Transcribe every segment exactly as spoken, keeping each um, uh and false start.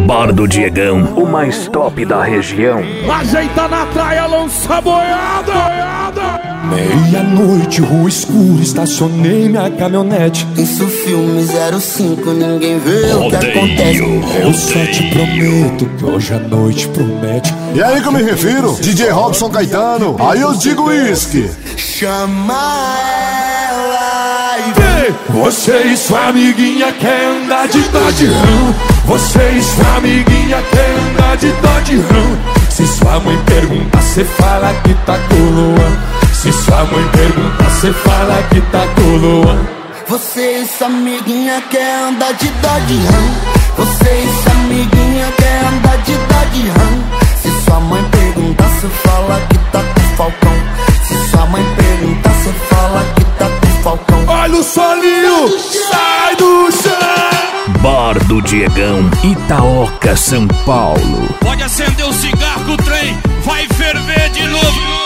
Bar do Diegão, o mais top da região. Ajeita na traia, lança boiada. Meia-noite, rua escura, estacionei minha caminhonete. Isso filme zero cinco, ninguém vê o que acontece. Eu só te prometo que hoje a noite promete. E aí que eu me refiro? D J Robson Caetano. Aí eu digo uísque. Chama ela e vem. Você e sua amiguinha quer andar de Dodge Ram. Você e sua amiguinha quer andar de Dodge Ram. Se sua mãe pergunta, cê fala que tá com o Luan. Se sua mãe pergunta, cê fala que tá com o Luan. Você e sua amiguinha quer andar de Dodge Ram. Você e sua amiguinha quer andar de Dodge Ram. Se sua mãe perguntar, cê fala que tá com o Falcão. Se sua mãe perguntar, cê fala que tá com o Falcão. Olha o solinho, sai do chão. Bar do Diegão, Itaoca, São Paulo. Pode acender o cigarro que o trem vai ferver de novo.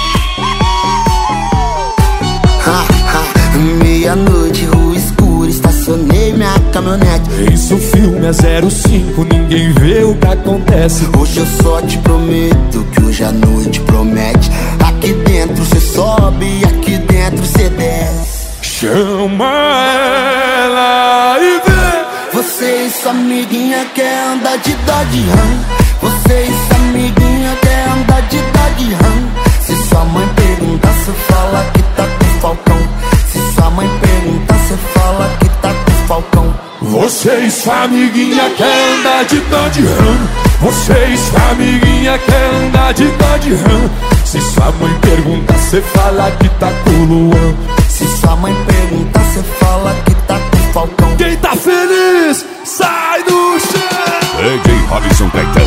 Meia-noite, rua escura, estacionei minha caminhonete. Isso filme é zero cinco, ninguém vê o que acontece. Hoje eu só te prometo que hoje a noite promete. Aqui dentro cê sobe, aqui dentro cê desce. Chama ela e vem. Você e sua amiguinha quer andar de Dodge Ram. Você e sua amiguinha quer andar de Dodge Ram. Se sua mãe perguntar, cê fala que tá com o Falcão. Se sua mãe perguntar, cê fala que tá com o Falcão. Você e sua amiguinha quer andar de Dodge Ram. Você e sua amiguinha quer andar de Dodge Ram. Se sua mãe perguntar, cê fala que tá com o Luan. Se sua mãe perguntar, cê fala que tá com o Falcão. Quem tá feliz, sai do chão. D J Robson Caetano.